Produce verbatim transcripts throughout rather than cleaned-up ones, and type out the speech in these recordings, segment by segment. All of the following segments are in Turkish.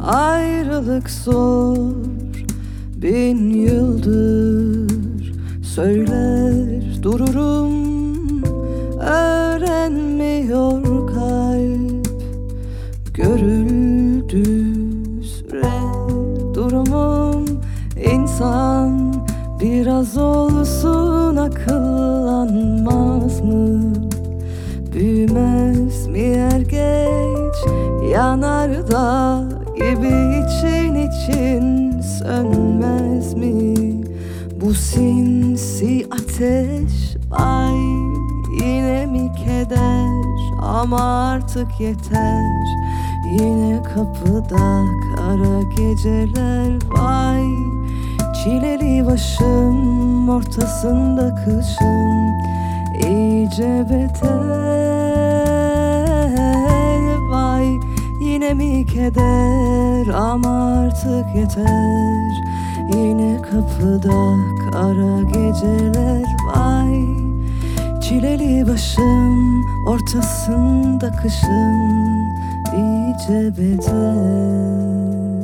Ayrılık zor, bin yıldır söyler dururum. Öğrenmiyor kalp, görüldü süre durumum. İnsan biraz olsun akıllanmaz mı? Büyümez mi er geç, yanardağ gibi için için sönmez mi? Bu sinsi ateş, vay yine mi keder? Ama artık yeter, yine kapıda kara geceler. Vay çileli başım, ortasında kışım iyice beter. Vay yine mi keder? Ama artık yeter, yine kapıda kara geceler. Vay çileli başım, ortasında kışım iyice beter.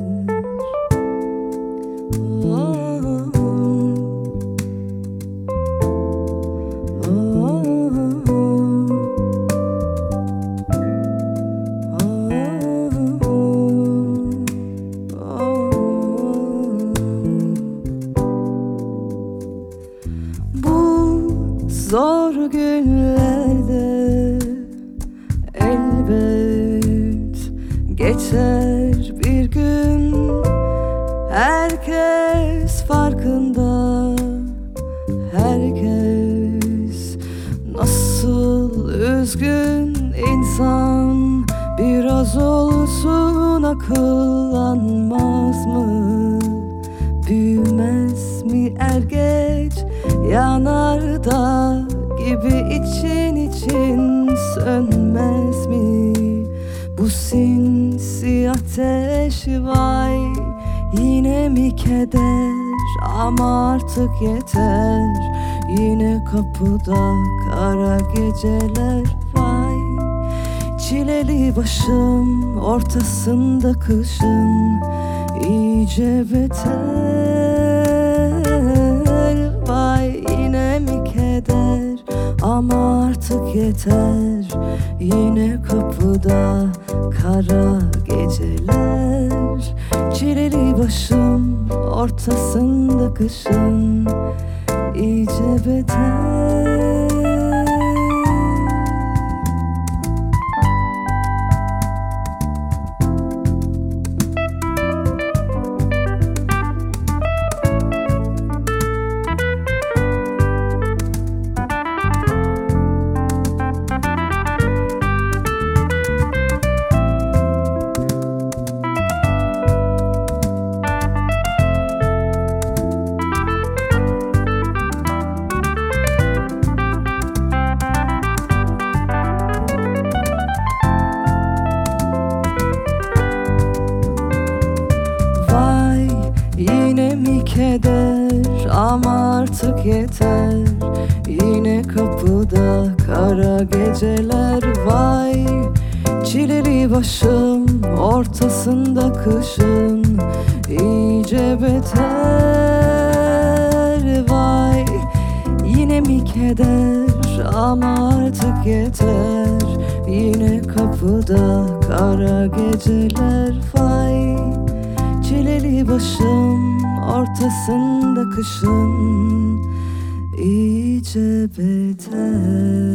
Zor günlerde elbet geçer bir gün. Herkes farkında, herkes nasıl üzgün. İnsan biraz olsun akıllanmaz mı? Büyümez mi er geç, yanardağ gibi için için sönmez mi? Bu sinsi ateş, vay yine mi keder? Ama artık yeter, yine kapıda kara geceler. Vay çileli başım, ortasında kışım iyice beter. Vay yine mi keder? Ama artık yeter, yine kapıda kara geceler. Çileli başım, ortasında kışım iyice beter. Yine mi keder? Ama artık yeter, yine kapıda kara geceler. Vay çileli başım, ortasında kışın iyice beter. Vay yine mi keder? Ama artık yeter, yine kapıda kara geceler. Vay çileli başım, ortasında kışın iyice beter.